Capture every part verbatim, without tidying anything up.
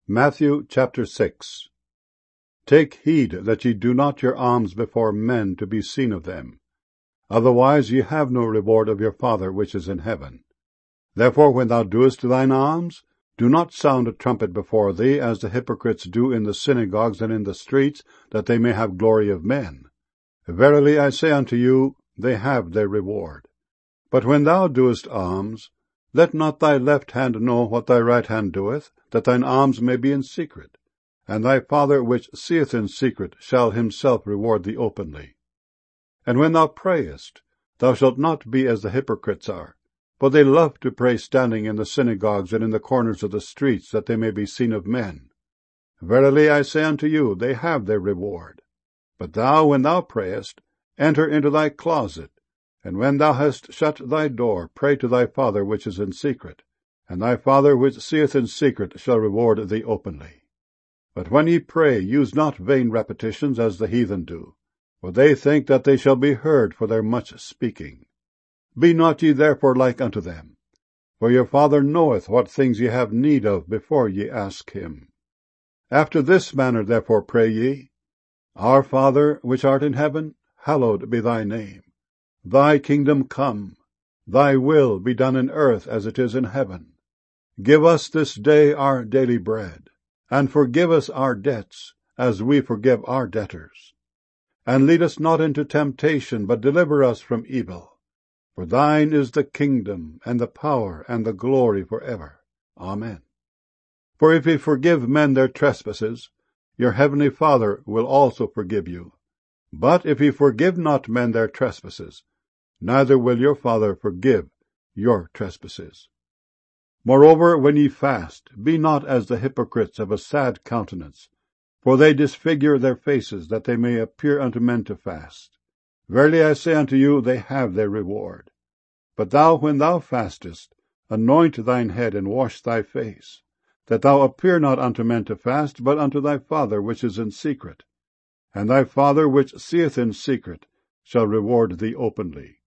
Matthew chapter six. Take heed that ye do not your alms before men to be seen of them. Otherwise ye have no reward of your Father which is in heaven. Therefore when thou doest thine alms, do not sound a trumpet before thee, as the hypocrites do in the synagogues and in the streets, that they may have glory of men. Verily I say unto you, they have their reward. But when thou doest alms, let not thy left hand know what thy right hand doeth, that thine alms may be in secret. And thy Father which seeth in secret shall himself reward thee openly. And when thou prayest, thou shalt not be as the hypocrites are, for they love to pray standing in the synagogues and in the corners of the streets, that they may be seen of men. Verily I say unto you, they have their reward. But thou, when thou prayest, enter into thy closet, and when thou hast shut thy door, pray to thy Father which is in secret, and thy Father which seeth in secret shall reward thee openly. But when ye pray, use not vain repetitions, as the heathen do, for they think that they shall be heard for their much speaking. Be not ye therefore like unto them, for your Father knoweth what things ye have need of before ye ask him. After this manner therefore pray ye, Our Father which art in heaven, hallowed be thy name. Thy kingdom come, thy will be done in earth as it is in heaven. Give us this day our daily bread, and forgive us our debts, as we forgive our debtors. And lead us not into temptation, but deliver us from evil. For thine is the kingdom, and the power, and the glory for ever. Amen. For if ye forgive men their trespasses, your heavenly Father will also forgive you. But if ye forgive not men their trespasses, neither will your Father forgive your trespasses. Moreover, when ye fast, be not as the hypocrites of a sad countenance, for they disfigure their faces, that they may appear unto men to fast. Verily I say unto you, they have their reward. But thou, when thou fastest, anoint thine head, and wash thy face, that thou appear not unto men to fast, but unto thy Father which is in secret. And thy Father which seeth in secret shall reward thee openly.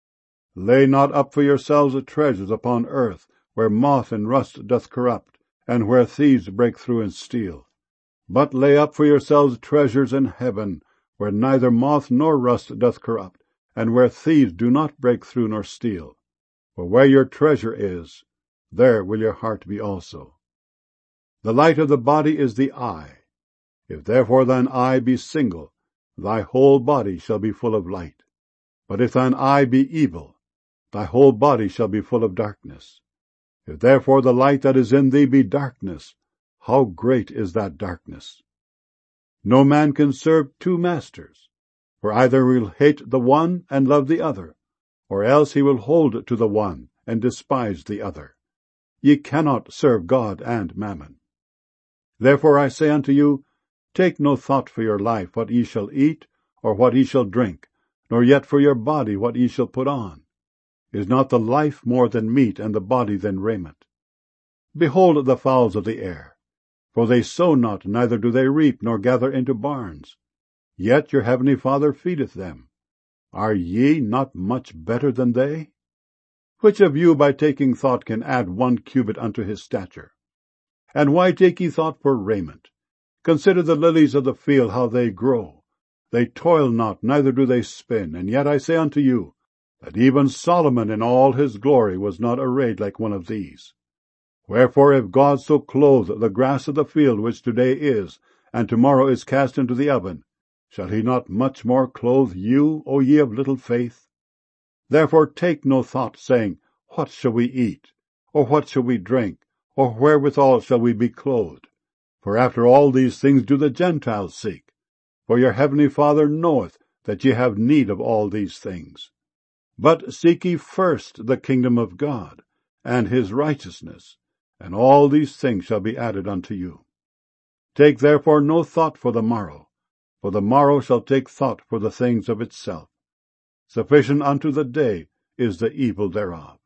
Lay not up for yourselves treasures upon earth, where moth and rust doth corrupt, and where thieves break through and steal. But lay up for yourselves treasures in heaven, where neither moth nor rust doth corrupt, and where thieves do not break through nor steal. For where your treasure is, there will your heart be also. The light of the body is the eye. If therefore thine eye be single, thy whole body shall be full of light. But if thine eye be evil, thy whole body shall be full of darkness. If therefore the light that is in thee be darkness, how great is that darkness! No man can serve two masters, for either he will hate the one and love the other, or else he will hold to the one and despise the other. Ye cannot serve God and mammon. Therefore I say unto you, take no thought for your life, what ye shall eat, or what ye shall drink, nor yet for your body, what ye shall put on. Is not the life more than meat, and the body than raiment? Behold the fowls of the air, for they sow not, neither do they reap, nor gather into barns. Yet your heavenly Father feedeth them. Are ye not much better than they? Which of you by taking thought can add one cubit unto his stature? And why take ye thought for raiment? Consider the lilies of the field, how they grow. They toil not, neither do they spin. And yet I say unto you, that even Solomon in all his glory was not arrayed like one of these. Wherefore if God so clothe the grass of the field, which today is, and tomorrow is cast into the oven, shall he not much more clothe you, O ye of little faith? Therefore take no thought, saying, What shall we eat? Or what shall we drink? Or wherewithal shall we be clothed? For after all these things do the Gentiles seek. For your heavenly Father knoweth that ye have need of all these things. But seek ye first the kingdom of God, and his righteousness, and all these things shall be added unto you. Take therefore no thought for the morrow, for the morrow shall take thought for the things of itself. Sufficient unto the day is the evil thereof.